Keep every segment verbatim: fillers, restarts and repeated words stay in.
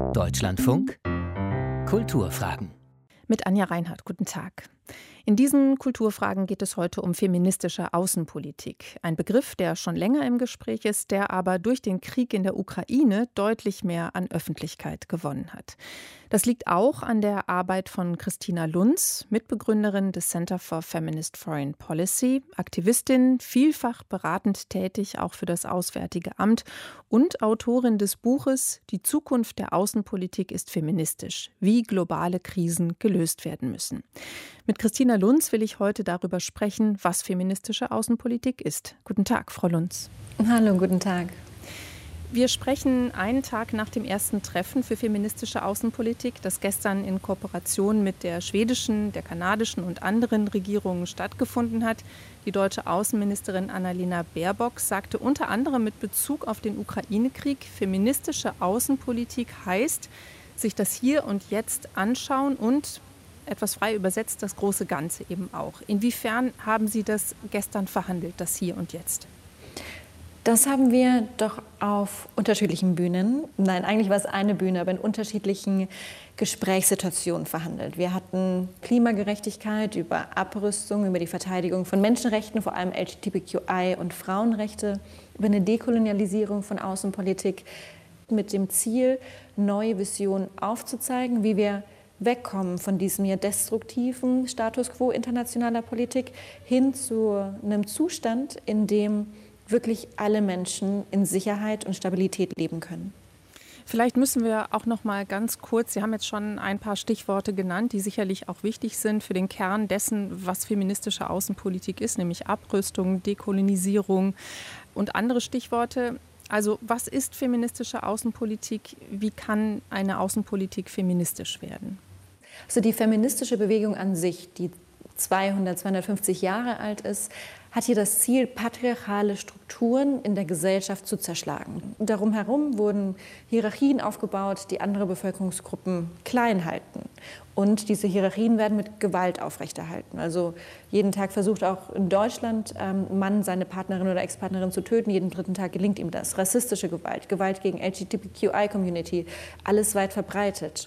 Deutschlandfunk Kulturfragen. Mit Anja Reinhardt, guten Tag. In diesen Kulturfragen geht es heute um feministische Außenpolitik. Ein Begriff, der schon länger im Gespräch ist, der aber durch den Krieg in der Ukraine deutlich mehr an Öffentlichkeit gewonnen hat. Das liegt auch an der Arbeit von Christina Lunz, Mitbegründerin des Center for Feminist Foreign Policy, Aktivistin, vielfach beratend tätig, auch für das Auswärtige Amt und Autorin des Buches Die Zukunft der Außenpolitik ist feministisch, wie globale Krisen gelöst werden müssen. Mit Christina Lunz will ich heute darüber sprechen, was feministische Außenpolitik ist. Guten Tag, Frau Lunz. Hallo, guten Tag. Wir sprechen einen Tag nach dem ersten Treffen für feministische Außenpolitik, das gestern in Kooperation mit der schwedischen, der kanadischen und anderen Regierungen stattgefunden hat. Die deutsche Außenministerin Annalena Baerbock sagte unter anderem mit Bezug auf den Ukraine-Krieg, feministische Außenpolitik heißt, sich das Hier und Jetzt anschauen und, etwas frei übersetzt, das große Ganze eben auch. Inwiefern haben Sie das gestern verhandelt, das Hier und Jetzt? Das haben wir doch auf unterschiedlichen Bühnen, nein, eigentlich war es eine Bühne, aber in unterschiedlichen Gesprächssituationen verhandelt. Wir hatten Klimagerechtigkeit, über Abrüstung, über die Verteidigung von Menschenrechten, vor allem L G B T Q I und Frauenrechte, über eine Dekolonialisierung von Außenpolitik mit dem Ziel, neue Visionen aufzuzeigen, wie wir wegkommen von diesem ja destruktiven Status quo internationaler Politik hin zu einem Zustand, in dem wirklich alle Menschen in Sicherheit und Stabilität leben können. Vielleicht müssen wir auch noch mal ganz kurz, Sie haben jetzt schon ein paar Stichworte genannt, die sicherlich auch wichtig sind für den Kern dessen, was feministische Außenpolitik ist, nämlich Abrüstung, Dekolonisierung und andere Stichworte. Also was ist feministische Außenpolitik? Wie kann eine Außenpolitik feministisch werden? Also die feministische Bewegung an sich, die zweihundert, zweihundertfünfzig Jahre alt ist, hat hier das Ziel, patriarchale Strukturen in der Gesellschaft zu zerschlagen. Darum herum wurden Hierarchien aufgebaut, die andere Bevölkerungsgruppen klein halten. Und diese Hierarchien werden mit Gewalt aufrechterhalten. Also jeden Tag versucht auch in Deutschland ein ähm, Mann seine Partnerin oder Ex-Partnerin zu töten. Jeden dritten Tag gelingt ihm das. Rassistische Gewalt, Gewalt gegen L G B T Q I-Community, alles weit verbreitet.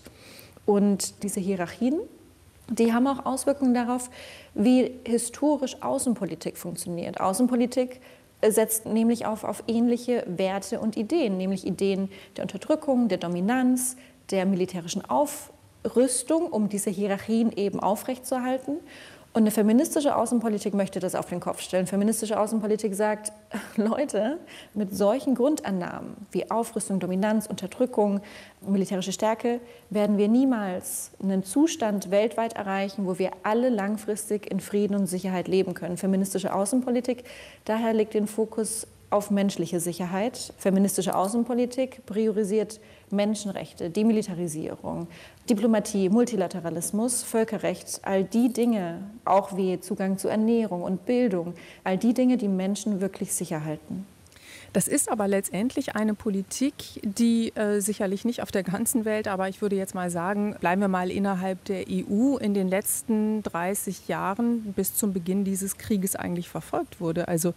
Und diese Hierarchien, die haben auch Auswirkungen darauf, wie historisch Außenpolitik funktioniert. Außenpolitik setzt nämlich auf, auf ähnliche Werte und Ideen, nämlich Ideen der Unterdrückung, der Dominanz, der militärischen Aufrüstung, um diese Hierarchien eben aufrechtzuerhalten. Und eine feministische Außenpolitik möchte das auf den Kopf stellen. Feministische Außenpolitik sagt, Leute, mit solchen Grundannahmen wie Aufrüstung, Dominanz, Unterdrückung, militärische Stärke werden wir niemals einen Zustand weltweit erreichen, wo wir alle langfristig in Frieden und Sicherheit leben können. Feministische Außenpolitik daher legt den Fokus auf menschliche Sicherheit. Feministische Außenpolitik priorisiert Menschenrechte, Demilitarisierung, Diplomatie, Multilateralismus, Völkerrecht, all die Dinge, auch wie Zugang zu Ernährung und Bildung, all die Dinge, die Menschen wirklich sicher halten. Das ist aber letztendlich eine Politik, die äh, sicherlich nicht auf der ganzen Welt, aber ich würde jetzt mal sagen, bleiben wir mal innerhalb der E U, in den letzten dreißig Jahren bis zum Beginn dieses Krieges eigentlich verfolgt wurde. Also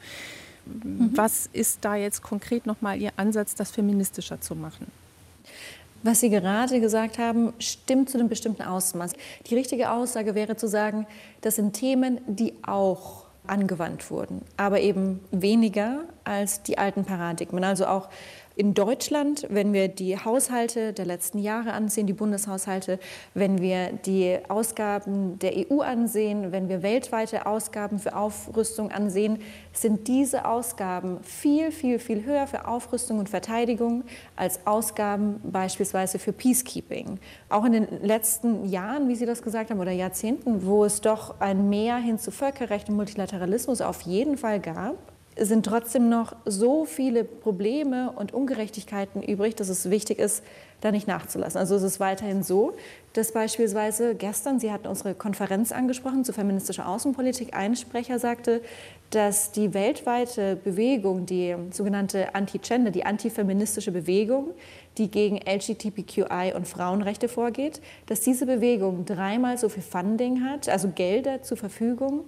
mhm. Was ist da jetzt konkret nochmal Ihr Ansatz, das feministischer zu machen? Was Sie gerade gesagt haben, stimmt zu einem bestimmten Ausmaß. Die richtige Aussage wäre zu sagen, das sind Themen, die auch angewandt wurden, aber eben weniger als die alten Paradigmen. Also auch in Deutschland, wenn wir die Haushalte der letzten Jahre ansehen, die Bundeshaushalte, wenn wir die Ausgaben der E U ansehen, wenn wir weltweite Ausgaben für Aufrüstung ansehen, sind diese Ausgaben viel, viel, viel höher für Aufrüstung und Verteidigung als Ausgaben beispielsweise für Peacekeeping. Auch in den letzten Jahren, wie Sie das gesagt haben, oder Jahrzehnten, wo es doch ein Mehr hin zu Völkerrecht und Multilateralismus auf jeden Fall gab, sind trotzdem noch so viele Probleme und Ungerechtigkeiten übrig, dass es wichtig ist, da nicht nachzulassen. Also es ist weiterhin so, dass beispielsweise gestern, Sie hatten unsere Konferenz angesprochen zu feministischer Außenpolitik, ein Sprecher sagte, dass die weltweite Bewegung, die sogenannte Anti-Gender, die antifeministische Bewegung, die gegen L G B T Q I und Frauenrechte vorgeht, dass diese Bewegung dreimal so viel Funding hat, also Gelder zur Verfügung,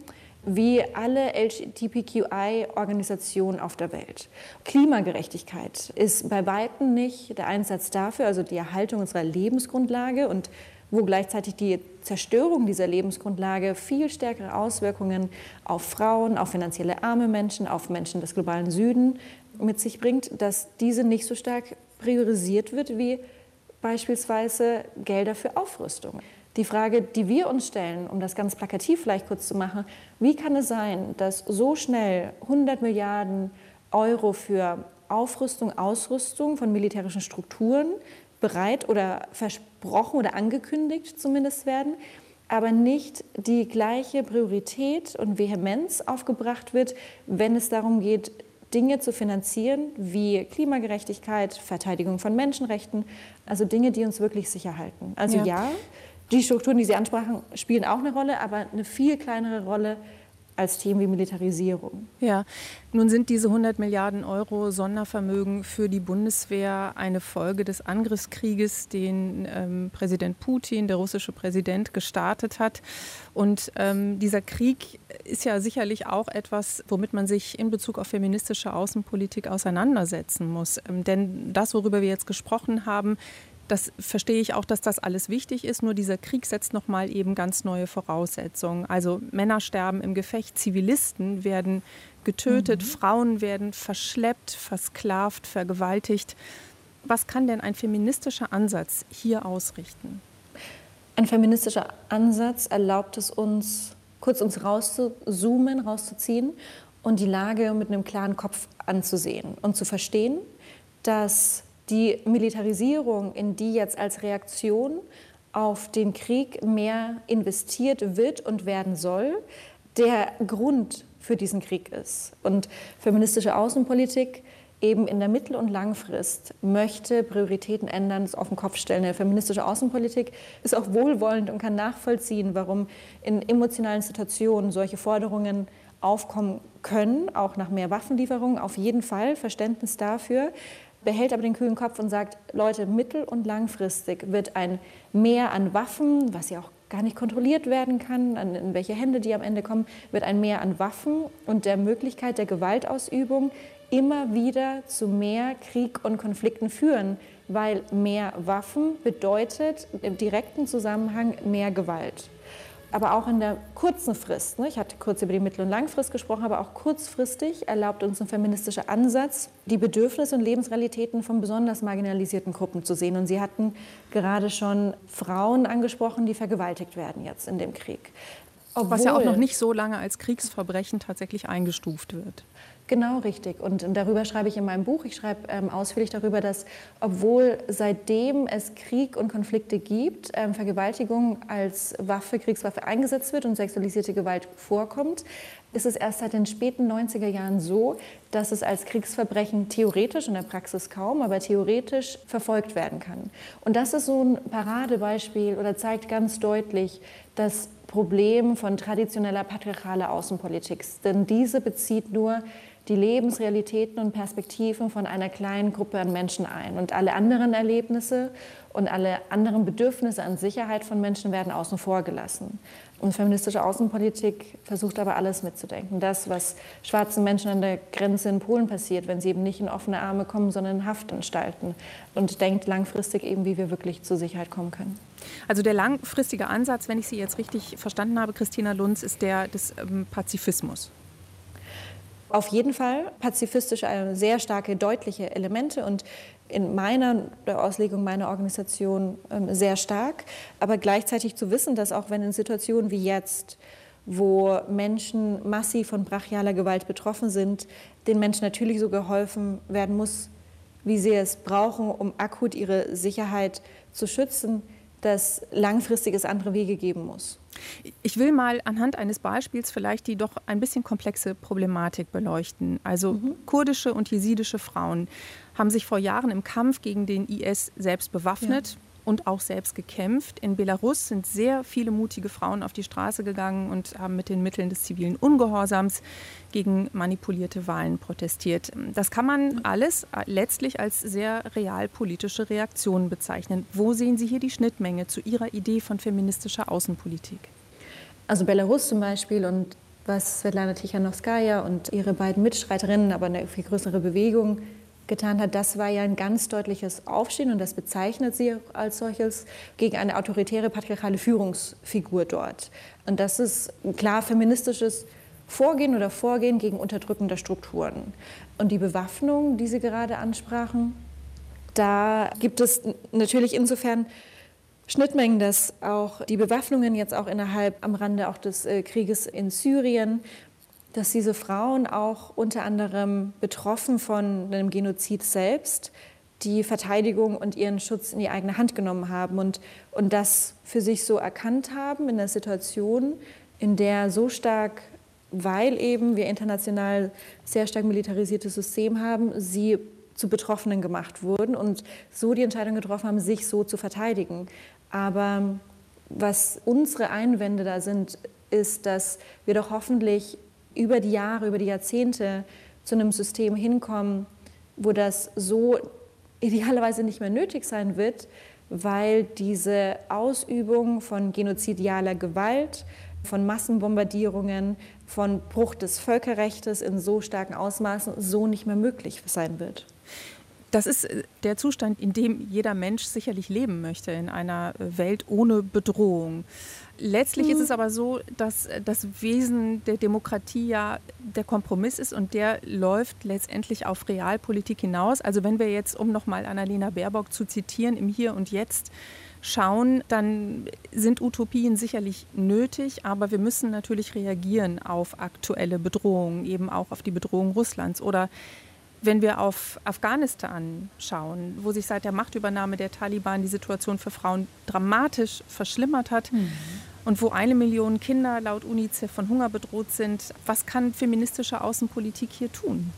wie alle L G B T Q I-Organisationen auf der Welt. Klimagerechtigkeit ist bei weitem nicht der Einsatz dafür, also die Erhaltung unserer Lebensgrundlage, und wo gleichzeitig die Zerstörung dieser Lebensgrundlage viel stärkere Auswirkungen auf Frauen, auf finanzielle arme Menschen, auf Menschen des globalen Süden mit sich bringt, dass diese nicht so stark priorisiert wird wie beispielsweise Gelder für Aufrüstung. Die Frage, die wir uns stellen, um das ganz plakativ vielleicht kurz zu machen: Wie kann es sein, dass so schnell hundert Milliarden Euro für Aufrüstung, Ausrüstung von militärischen Strukturen bereit oder versprochen oder angekündigt zumindest werden, aber nicht die gleiche Priorität und Vehemenz aufgebracht wird, wenn es darum geht, Dinge zu finanzieren wie Klimagerechtigkeit, Verteidigung von Menschenrechten, also Dinge, die uns wirklich sicher halten. Also ja, ja, die Strukturen, die Sie ansprachen, spielen auch eine Rolle, aber eine viel kleinere Rolle als Themen wie Militarisierung. Ja, nun sind diese hundert Milliarden Euro Sondervermögen für die Bundeswehr eine Folge des Angriffskrieges, den ähm, Präsident Putin, der russische Präsident, gestartet hat. Und ähm, dieser Krieg ist ja sicherlich auch etwas, womit man sich in Bezug auf feministische Außenpolitik auseinandersetzen muss. Ähm, denn das, worüber wir jetzt gesprochen haben, das verstehe ich auch, dass das alles wichtig ist. Nur dieser Krieg setzt noch mal eben ganz neue Voraussetzungen. Also Männer sterben im Gefecht, Zivilisten werden getötet, mhm. Frauen werden verschleppt, versklavt, vergewaltigt. Was kann denn ein feministischer Ansatz hier ausrichten? Ein feministischer Ansatz erlaubt es uns, kurz uns rauszuzoomen, rauszuziehen und die Lage mit einem klaren Kopf anzusehen und zu verstehen, dass die Militarisierung, in die jetzt als Reaktion auf den Krieg mehr investiert wird und werden soll, der Grund für diesen Krieg ist. Und feministische Außenpolitik eben in der Mittel- und Langfrist möchte Prioritäten ändern, es auf den Kopf stellen. Eine feministische Außenpolitik ist auch wohlwollend und kann nachvollziehen, warum in emotionalen Situationen solche Forderungen aufkommen können, auch nach mehr Waffenlieferungen, auf jeden Fall Verständnis dafür, behält aber den kühlen Kopf und sagt, Leute, mittel- und langfristig wird ein Mehr an Waffen, was ja auch gar nicht kontrolliert werden kann, an, in welche Hände die am Ende kommen, wird ein Mehr an Waffen und der Möglichkeit der Gewaltausübung immer wieder zu mehr Krieg und Konflikten führen, weil mehr Waffen bedeutet im direkten Zusammenhang mehr Gewalt. Aber auch in der kurzen Frist, ne, ich hatte kurz über die Mittel- und Langfrist gesprochen, aber auch kurzfristig erlaubt uns ein feministischer Ansatz, die Bedürfnisse und Lebensrealitäten von besonders marginalisierten Gruppen zu sehen. Und Sie hatten gerade schon Frauen angesprochen, die vergewaltigt werden jetzt in dem Krieg. Obwohl, was ja auch noch nicht so lange als Kriegsverbrechen tatsächlich eingestuft wird. Genau, richtig. Und darüber schreibe ich in meinem Buch. Ich schreibe ähm, ausführlich darüber, dass obwohl seitdem es Krieg und Konflikte gibt, ähm, Vergewaltigung als Waffe, Kriegswaffe eingesetzt wird und sexualisierte Gewalt vorkommt, ist es erst seit den späten neunziger Jahren so, dass es als Kriegsverbrechen theoretisch, in der Praxis kaum, aber theoretisch verfolgt werden kann. Und das ist so ein Paradebeispiel oder zeigt ganz deutlich das Problem von traditioneller patriarchaler Außenpolitik. Denn diese bezieht nur die Lebensrealitäten und Perspektiven von einer kleinen Gruppe an Menschen ein. Und alle anderen Erlebnisse und alle anderen Bedürfnisse an Sicherheit von Menschen werden außen vor gelassen. Und feministische Außenpolitik versucht aber alles mitzudenken. Das, was schwarzen Menschen an der Grenze in Polen passiert, wenn sie eben nicht in offene Arme kommen, sondern in Haftanstalten. Und denkt langfristig eben, wie wir wirklich zur Sicherheit kommen können. Also der langfristige Ansatz, wenn ich Sie jetzt richtig verstanden habe, Christina Lunz, ist der des ähm, Pazifismus. Auf jeden Fall pazifistische, sehr starke, deutliche Elemente und in meiner der Auslegung meiner Organisation ähm, sehr stark. Aber gleichzeitig zu wissen, dass auch wenn in Situationen wie jetzt, wo Menschen massiv von brachialer Gewalt betroffen sind, den Menschen natürlich so geholfen werden muss, wie sie es brauchen, um akut ihre Sicherheit zu schützen, dass langfristig es andere Wege geben muss. Ich will mal anhand eines Beispiels vielleicht die doch ein bisschen komplexe Problematik beleuchten. Also mhm. kurdische und jesidische Frauen haben sich vor Jahren im Kampf gegen den I S selbst bewaffnet. Ja. Und auch selbst gekämpft. In Belarus sind sehr viele mutige Frauen auf die Straße gegangen und haben mit den Mitteln des zivilen Ungehorsams gegen manipulierte Wahlen protestiert. Das kann man alles letztlich als sehr realpolitische Reaktionen bezeichnen. Wo sehen Sie hier die Schnittmenge zu Ihrer Idee von feministischer Außenpolitik? Also Belarus zum Beispiel und was Svetlana Tichanowskaja und ihre beiden Mitstreiterinnen, aber eine viel größere Bewegung getan hat, das war ja ein ganz deutliches Aufstehen, und das bezeichnet sie auch als solches, gegen eine autoritäre, patriarchale Führungsfigur dort. Und das ist ein klar feministisches Vorgehen oder Vorgehen gegen unterdrückende Strukturen. Und die Bewaffnung, die Sie gerade ansprachen, da gibt es natürlich insofern Schnittmengen, dass auch die Bewaffnungen jetzt auch innerhalb am Rande auch des äh, Krieges in Syrien, dass diese Frauen auch unter anderem betroffen von einem Genozid selbst die Verteidigung und ihren Schutz in die eigene Hand genommen haben und, und das für sich so erkannt haben in der Situation, in der so stark, weil eben wir international sehr stark militarisiertes System haben, sie zu Betroffenen gemacht wurden und so die Entscheidung getroffen haben, sich so zu verteidigen. Aber was unsere Einwände da sind, ist, dass wir doch hoffentlich über die Jahre, über die Jahrzehnte zu einem System hinkommen, wo das so idealerweise nicht mehr nötig sein wird, weil diese Ausübung von genozidialer Gewalt, von Massenbombardierungen, von Bruch des Völkerrechts in so starken Ausmaßen so nicht mehr möglich sein wird. Das ist der Zustand, in dem jeder Mensch sicherlich leben möchte, in einer Welt ohne Bedrohung. Letztlich mhm. ist es aber so, dass das Wesen der Demokratie ja der Kompromiss ist, und der läuft letztendlich auf Realpolitik hinaus. Also wenn wir jetzt, um nochmal Annalena Baerbock zu zitieren, im Hier und Jetzt schauen, dann sind Utopien sicherlich nötig, aber wir müssen natürlich reagieren auf aktuelle Bedrohungen, eben auch auf die Bedrohung Russlands. Oder wenn wir auf Afghanistan schauen, wo sich seit der Machtübernahme der Taliban die Situation für Frauen dramatisch verschlimmert hat mhm. und wo eine Million Kinder laut UNICEF von Hunger bedroht sind, was kann feministische Außenpolitik hier tun?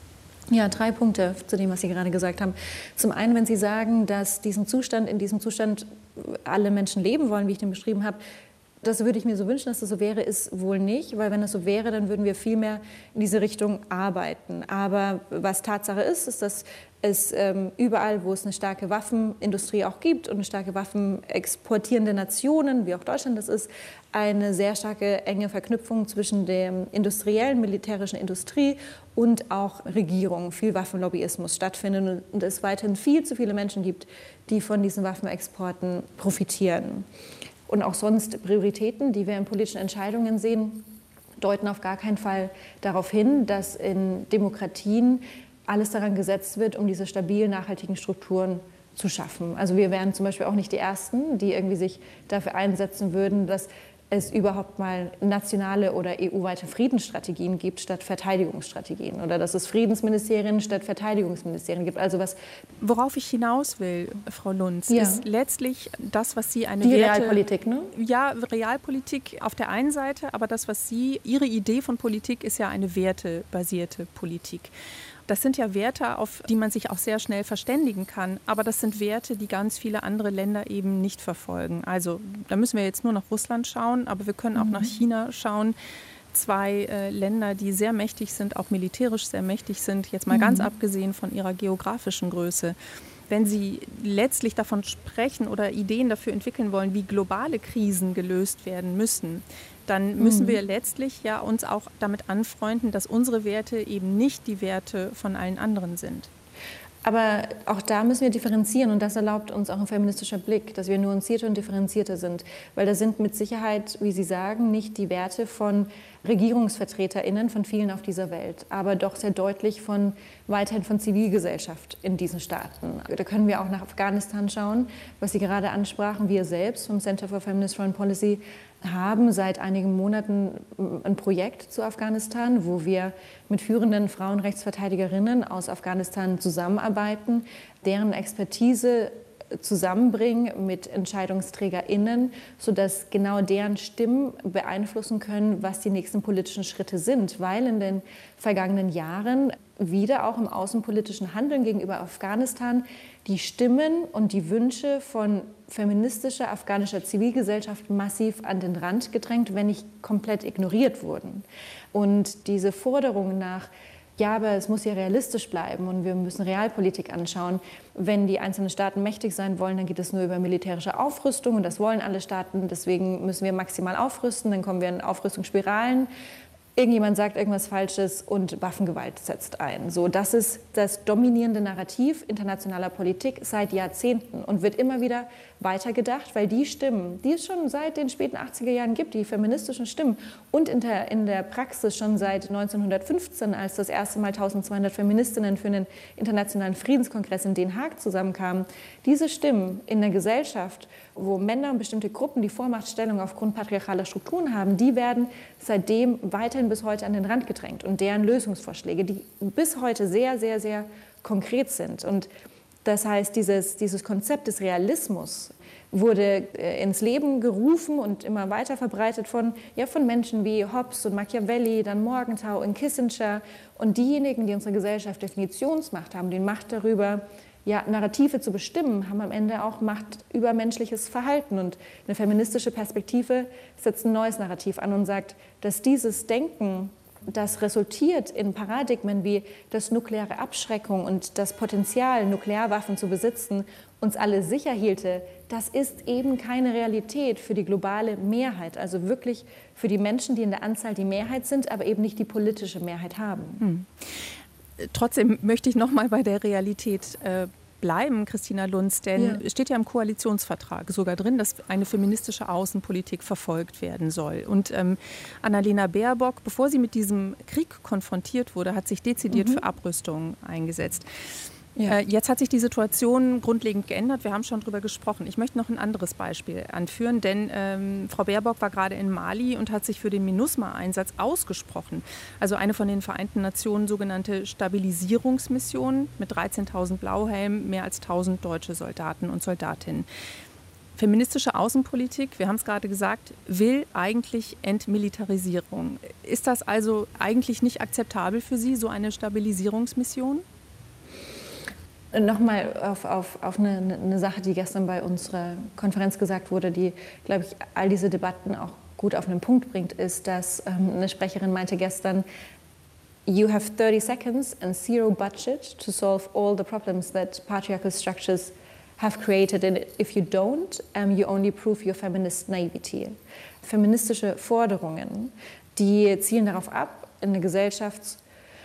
Ja, drei Punkte zu dem, was Sie gerade gesagt haben. Zum einen, wenn Sie sagen, dass diesen Zustand, in diesem Zustand alle Menschen leben wollen, wie ich den beschrieben habe, das würde ich mir so wünschen, dass das so wäre, ist wohl nicht, weil wenn das so wäre, dann würden wir viel mehr in diese Richtung arbeiten. Aber was Tatsache ist, ist, dass es ähm, überall, wo es eine starke Waffenindustrie auch gibt und eine starke waffenexportierende Nationen, wie auch Deutschland das ist, eine sehr starke enge Verknüpfung zwischen der industriellen, militärischen Industrie und auch Regierung, viel Waffenlobbyismus stattfindet und es weiterhin viel zu viele Menschen gibt, die von diesen Waffenexporten profitieren. Und auch sonst Prioritäten, die wir in politischen Entscheidungen sehen, deuten auf gar keinen Fall darauf hin, dass in Demokratien alles daran gesetzt wird, um diese stabilen, nachhaltigen Strukturen zu schaffen. Also wir wären zum Beispiel auch nicht die Ersten, die irgendwie sich dafür einsetzen würden, dass es überhaupt mal nationale oder E U-weite Friedensstrategien gibt statt Verteidigungsstrategien oder dass es Friedensministerien statt Verteidigungsministerien gibt. Also was Worauf ich hinaus will, Frau Lunz, ja. ist letztlich das, was Sie eine Die Werte, Realpolitik, ne? Ja, Realpolitik auf der einen Seite, aber das, was Sie, Ihre Idee von Politik ist ja eine wertebasierte Politik. Das sind ja Werte, auf die man sich auch sehr schnell verständigen kann. Aber das sind Werte, die ganz viele andere Länder eben nicht verfolgen. Also da müssen wir jetzt nur nach Russland schauen, aber wir können auch mhm. nach China schauen. Zwei äh, Länder, die sehr mächtig sind, auch militärisch sehr mächtig sind, jetzt mal mhm. ganz abgesehen von ihrer geografischen Größe. Wenn Sie letztlich davon sprechen oder Ideen dafür entwickeln wollen, wie globale Krisen gelöst werden müssen, dann müssen mhm. wir letztlich ja uns auch damit anfreunden, dass unsere Werte eben nicht die Werte von allen anderen sind. Aber auch da müssen wir differenzieren und das erlaubt uns auch ein feministischer Blick, dass wir nuancierter und differenzierter sind. Weil da sind mit Sicherheit, wie Sie sagen, nicht die Werte von RegierungsvertreterInnen von vielen auf dieser Welt, aber doch sehr deutlich von weiterhin von Zivilgesellschaft in diesen Staaten. Da können wir auch nach Afghanistan schauen, was Sie gerade ansprachen. Wir selbst vom Center for Feminist Foreign Policy haben seit einigen Monaten ein Projekt zu Afghanistan, wo wir mit führenden Frauenrechtsverteidigerinnen aus Afghanistan zusammenarbeiten, deren Expertise zusammenbringen mit EntscheidungsträgerInnen, sodass genau deren Stimmen beeinflussen können, was die nächsten politischen Schritte sind. Weil in den vergangenen Jahren wieder auch im außenpolitischen Handeln gegenüber Afghanistan die Stimmen und die Wünsche von feministischer afghanischer Zivilgesellschaft massiv an den Rand gedrängt, wenn nicht komplett ignoriert wurden. Und diese Forderung nach, ja, aber es muss ja realistisch bleiben und wir müssen Realpolitik anschauen. Wenn die einzelnen Staaten mächtig sein wollen, dann geht es nur über militärische Aufrüstung und das wollen alle Staaten. Deswegen müssen wir maximal aufrüsten, dann kommen wir in Aufrüstungsspiralen. irgendjemand sagt irgendwas Falsches und Waffengewalt setzt ein. So, das ist das dominierende Narrativ internationaler Politik seit Jahrzehnten und wird immer wieder weitergedacht, weil die Stimmen, die es schon seit den späten achtziger Jahren gibt, die feministischen Stimmen und in der, in der Praxis schon seit neunzehnhundertfünfzehn, als das erste Mal eintausendzweihundert Feministinnen für einen internationalen Friedenskongress in Den Haag zusammenkamen, diese Stimmen in der Gesellschaft, wo Männer und bestimmte Gruppen die Vormachtstellung aufgrund patriarchaler Strukturen haben, die werden seitdem weiterhin bis heute an den Rand gedrängt und deren Lösungsvorschläge, die bis heute sehr, sehr, sehr konkret sind. Und das heißt, dieses, dieses Konzept des Realismus wurde ins Leben gerufen und immer weiter verbreitet von, ja, von Menschen wie Hobbes und Machiavelli, dann Morgenthau und Kissinger. Und diejenigen, die unsere Gesellschaft Definitionsmacht haben, die Macht darüber, ja, Narrative zu bestimmen, haben am Ende auch Macht über menschliches Verhalten. Und eine feministische Perspektive setzt ein neues Narrativ an und sagt, dass dieses Denken, das resultiert in Paradigmen wie das nukleare Abschreckung und das Potenzial, Nuklearwaffen zu besitzen, uns alle sicher hielte, das ist eben keine Realität für die globale Mehrheit. Also wirklich für die Menschen, die in der Anzahl die Mehrheit sind, aber eben nicht die politische Mehrheit haben. Hm. Trotzdem möchte ich noch mal bei der Realität äh, bleiben, Christina Lunz, denn ja. steht ja im Koalitionsvertrag sogar drin, dass eine feministische Außenpolitik verfolgt werden soll. Und ähm, Annalena Baerbock, bevor sie mit diesem Krieg konfrontiert wurde, hat sich dezidiert mhm. für Abrüstung eingesetzt. Ja. Äh, jetzt hat sich die Situation grundlegend geändert. Wir haben schon darüber gesprochen. Ich möchte noch ein anderes Beispiel anführen, denn ähm, Frau Baerbock war gerade in Mali und hat sich für den MINUSMA-Einsatz ausgesprochen. Also eine von den Vereinten Nationen sogenannte Stabilisierungsmission mit dreizehntausend Blauhelmen, mehr als tausend deutsche Soldaten und Soldatinnen. Feministische Außenpolitik, wir haben es gerade gesagt, will eigentlich Entmilitarisierung. Ist das also eigentlich nicht akzeptabel für Sie, so eine Stabilisierungsmission? Nochmal auf, auf, auf eine, eine Sache, die gestern bei unserer Konferenz gesagt wurde, die, glaube ich, all diese Debatten auch gut auf einen Punkt bringt, ist, dass ähm, eine Sprecherin meinte gestern, you have thirty seconds and zero budget to solve all the problems that patriarchal structures have created. And if you don't, um, you only prove your feminist naivety. Feministische Forderungen, die zielen darauf ab, in eine Gesellschafts-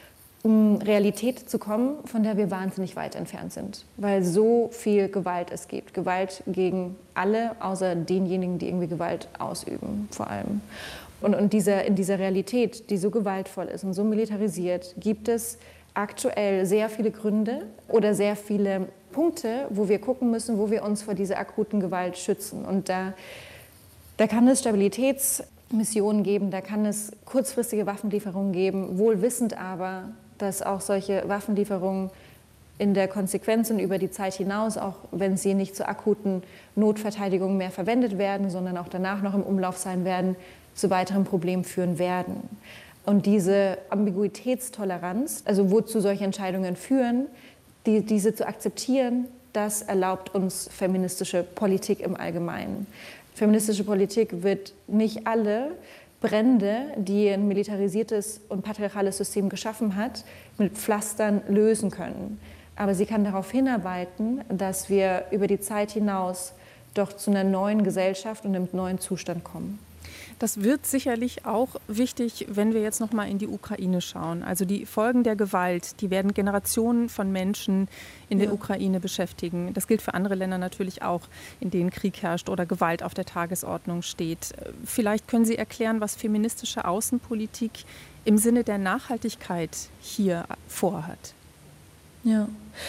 Realität zu kommen, von der wir wahnsinnig weit entfernt sind, weil so viel Gewalt es gibt. Gewalt gegen alle, außer denjenigen, die irgendwie Gewalt ausüben, vor allem. Und, und dieser, in dieser Realität, die so gewaltvoll ist und so militarisiert, gibt es aktuell sehr viele Gründe oder sehr viele Punkte, wo wir gucken müssen, wo wir uns vor dieser akuten Gewalt schützen. Und da, da kann es Stabilitätsmissionen geben, da kann es kurzfristige Waffenlieferungen geben, wohl wissend aber, dass auch solche Waffenlieferungen in der Konsequenz und über die Zeit hinaus, auch wenn sie nicht zur akuten Notverteidigung mehr verwendet werden, sondern auch danach noch im Umlauf sein werden, zu weiteren Problemen führen werden. Und diese Ambiguitätstoleranz, also wozu solche Entscheidungen führen, die, diese zu akzeptieren, das erlaubt uns feministische Politik im Allgemeinen. Feministische Politik wird nicht alle Brände, die ein militarisiertes und patriarchales System geschaffen hat, mit Pflastern lösen können. Aber sie kann darauf hinarbeiten, dass wir über die Zeit hinaus doch zu einer neuen Gesellschaft und einem neuen Zustand kommen. Das wird sicherlich auch wichtig, wenn wir jetzt noch mal in die Ukraine schauen. Also die Folgen der Gewalt, die werden Generationen von Menschen in der ja. Ukraine beschäftigen. Das gilt für andere Länder natürlich auch, in denen Krieg herrscht oder Gewalt auf der Tagesordnung steht. Vielleicht können Sie erklären, was feministische Außenpolitik im Sinne der Nachhaltigkeit hier vorhat. Ja.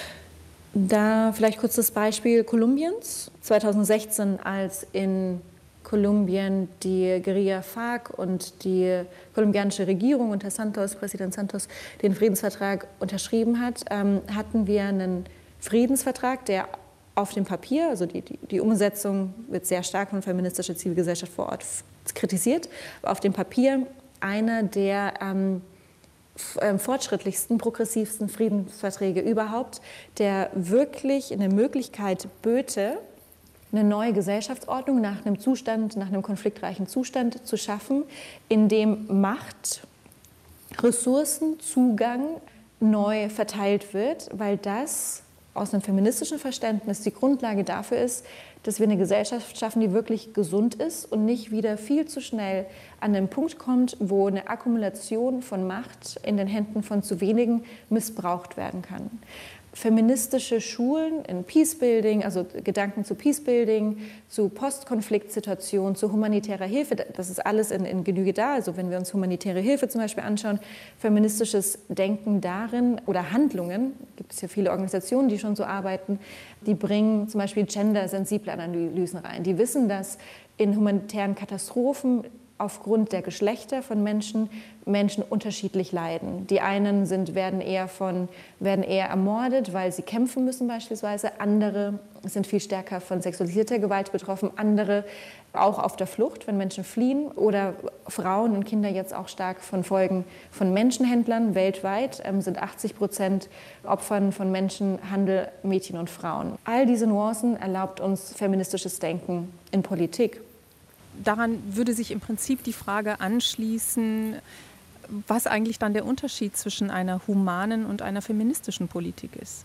Da vielleicht kurz das Beispiel Kolumbiens. zweitausendsechzehn, als in Kolumbien die Guerilla FARC und die kolumbianische Regierung unter Santos, Präsident Santos, den Friedensvertrag unterschrieben hat, ähm, hatten wir einen Friedensvertrag, der auf dem Papier, also die, die, die Umsetzung wird sehr stark von feministischer Zivilgesellschaft vor Ort kritisiert, aber auf dem Papier einer der ähm, fortschrittlichsten, progressivsten Friedensverträge überhaupt, der wirklich eine Möglichkeit böte, eine neue Gesellschaftsordnung nach einem Zustand, nach einem konfliktreichen Zustand zu schaffen, in dem Macht, Ressourcen, Zugang neu verteilt wird, weil das aus einem feministischen Verständnis die Grundlage dafür ist, dass wir eine Gesellschaft schaffen, die wirklich gesund ist und nicht wieder viel zu schnell an den Punkt kommt, wo eine Akkumulation von Macht in den Händen von zu wenigen missbraucht werden kann. Feministische Schulen in Peacebuilding, also Gedanken zu Peacebuilding, zu Postkonfliktsituationen, zu humanitärer Hilfe, das ist alles in, in Genüge da. Also wenn wir uns humanitäre Hilfe zum Beispiel anschauen, feministisches Denken darin oder Handlungen, gibt es ja viele Organisationen, die schon so arbeiten, die bringen zum Beispiel gendersensible Analysen rein. Die wissen, dass in humanitären Katastrophen aufgrund der Geschlechter von Menschen, Menschen unterschiedlich leiden. Die einen sind, werden, eher von, werden eher ermordet, weil sie kämpfen müssen beispielsweise. Andere sind viel stärker von sexualisierter Gewalt betroffen. Andere auch auf der Flucht, wenn Menschen fliehen. Oder Frauen und Kinder jetzt auch stark von Folgen von Menschenhändlern. Weltweit ähm, sind achtzig Prozent Opfern von Menschenhandel Mädchen und Frauen. All diese Nuancen erlaubt uns feministisches Denken in Politik. Daran würde sich im Prinzip die Frage anschließen, was eigentlich dann der Unterschied zwischen einer humanen und einer feministischen Politik ist.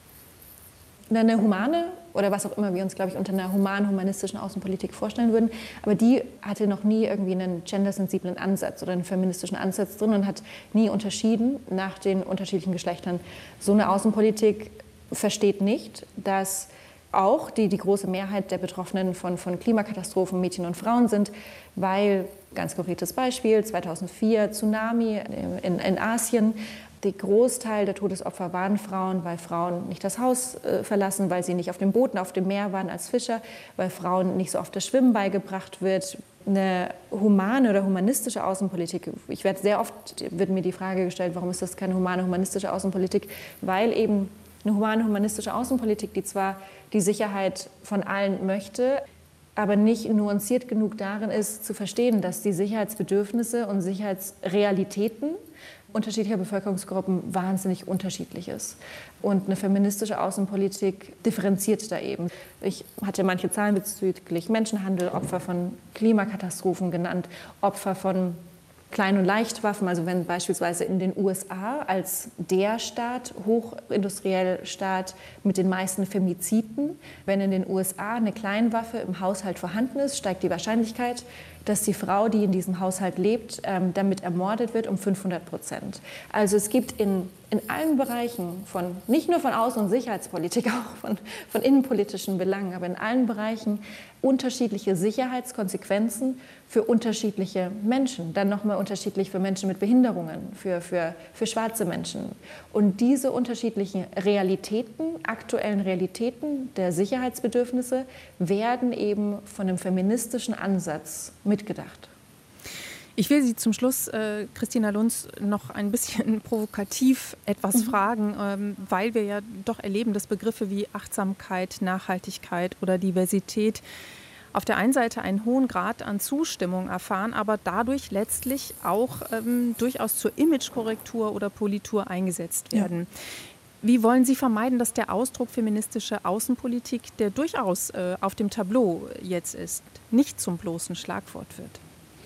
Eine humane, oder was auch immer wir uns, glaube ich, unter einer human-humanistischen Außenpolitik vorstellen würden, aber die hatte noch nie irgendwie einen gendersensiblen Ansatz oder einen feministischen Ansatz drin und hat nie unterschieden nach den unterschiedlichen Geschlechtern. So eine Außenpolitik versteht nicht, dass auch die, die große Mehrheit der Betroffenen von, von Klimakatastrophen Mädchen und Frauen sind, weil, ganz konkretes Beispiel, zweitausendvier Tsunami in, in Asien, der Großteil der Todesopfer waren Frauen, weil Frauen nicht das Haus äh, verlassen, weil sie nicht auf dem Boot und auf dem Meer waren als Fischer, weil Frauen nicht so oft das Schwimmen beigebracht wird. Eine humane oder humanistische Außenpolitik, ich werde sehr oft, wird mir die Frage gestellt, warum ist das keine humane, humanistische Außenpolitik, weil eben eine humane, humanistische Außenpolitik, die zwar die Sicherheit von allen möchte, aber nicht nuanciert genug darin ist, zu verstehen, dass die Sicherheitsbedürfnisse und Sicherheitsrealitäten unterschiedlicher Bevölkerungsgruppen wahnsinnig unterschiedlich ist. Und eine feministische Außenpolitik differenziert da eben. Ich hatte manche Zahlen bezüglich Menschenhandel, Opfer von Klimakatastrophen genannt, Opfer von Klein- und Leichtwaffen, also wenn beispielsweise in den U S A als der Staat, hochindustrielle Staat mit den meisten Femiziden, wenn in den U S A eine Kleinwaffe im Haushalt vorhanden ist, steigt die Wahrscheinlichkeit, dass die Frau, die in diesem Haushalt lebt, ähm, damit ermordet wird, um fünfhundert Prozent. Also es gibt in, in allen Bereichen, von, nicht nur von Außen- und Sicherheitspolitik, auch von, von innenpolitischen Belangen, aber in allen Bereichen unterschiedliche Sicherheitskonsequenzen für unterschiedliche Menschen. Dann nochmal unterschiedlich für Menschen mit Behinderungen, für, für, für schwarze Menschen. Und diese unterschiedlichen Realitäten, aktuellen Realitäten der Sicherheitsbedürfnisse werden eben von einem feministischen Ansatz mitgedacht. Ich will Sie zum Schluss, äh, Christina Lunz, noch ein bisschen provokativ etwas mhm. fragen, ähm, weil wir ja doch erleben, dass Begriffe wie Achtsamkeit, Nachhaltigkeit oder Diversität auf der einen Seite einen hohen Grad an Zustimmung erfahren, aber dadurch letztlich auch ähm, durchaus zur Imagekorrektur oder Politur eingesetzt werden. Ja. Wie wollen Sie vermeiden, dass der Ausdruck feministische Außenpolitik, der durchaus äh, auf dem Tableau jetzt ist, nicht zum bloßen Schlagwort wird?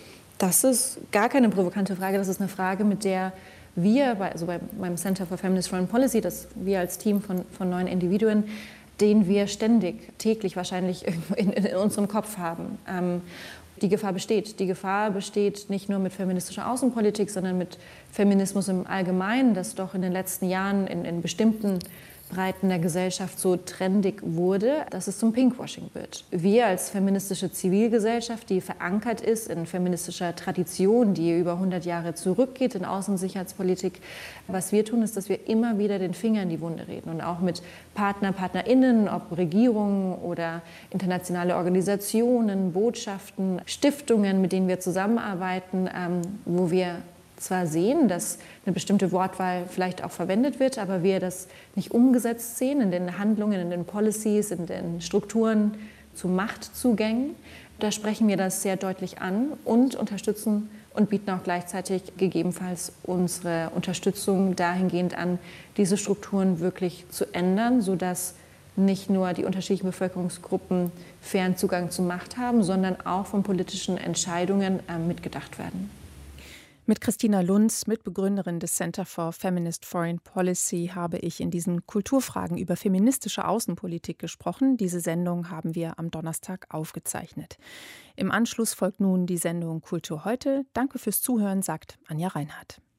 Das ist gar keine provokante Frage. Das ist eine Frage, mit der wir, bei, also bei meinem Center for Feminist Foreign Policy, das wir als Team von, von neun Individuen, den wir ständig, täglich wahrscheinlich in, in unserem Kopf haben. Ähm, die Gefahr besteht. Die Gefahr besteht nicht nur mit feministischer Außenpolitik, sondern mit Feminismus im Allgemeinen, das doch in den letzten Jahren in, in bestimmten Breiten der Gesellschaft so trendig wurde, dass es zum Pinkwashing wird. Wir als feministische Zivilgesellschaft, die verankert ist in feministischer Tradition, die über hundert Jahre zurückgeht in Außen- und Sicherheitspolitik, was wir tun, ist, dass wir immer wieder den Finger in die Wunde reden und auch mit Partner, PartnerInnen, ob Regierungen oder internationale Organisationen, Botschaften, Stiftungen, mit denen wir zusammenarbeiten, ähm, wo wir zwar sehen, dass eine bestimmte Wortwahl vielleicht auch verwendet wird, aber wir das nicht umgesetzt sehen in den Handlungen, in den Policies, in den Strukturen zu Machtzugängen. Da sprechen wir das sehr deutlich an und unterstützen und bieten auch gleichzeitig gegebenenfalls unsere Unterstützung dahingehend an, diese Strukturen wirklich zu ändern, sodass nicht nur die unterschiedlichen Bevölkerungsgruppen fairen Zugang zu Macht haben, sondern auch von politischen Entscheidungen äh, mitgedacht werden. Mit Christina Lunz, Mitbegründerin des Center for Feminist Foreign Policy, habe ich in diesen Kulturfragen über feministische Außenpolitik gesprochen. Diese Sendung haben wir am Donnerstag aufgezeichnet. Im Anschluss folgt nun die Sendung Kultur heute. Danke fürs Zuhören, sagt Anja Reinhardt.